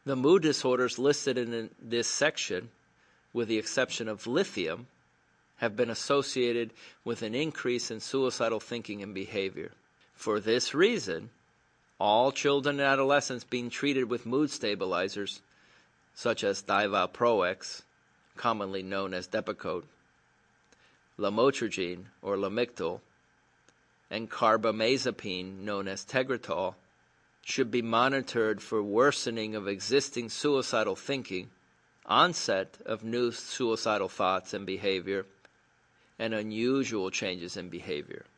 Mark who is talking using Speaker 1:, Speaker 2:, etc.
Speaker 1: The mood disorders listed in this section, with the exception of lithium, have been associated with an increase in suicidal thinking and behavior. For this reason, all children and adolescents being treated with mood stabilizers, such as divalproex, commonly known as Depakote, lamotrigine or Lamictal, and carbamazepine, known as Tegretol, should be monitored for worsening of existing suicidal thinking, onset of new suicidal thoughts and behavior, and unusual changes in behavior.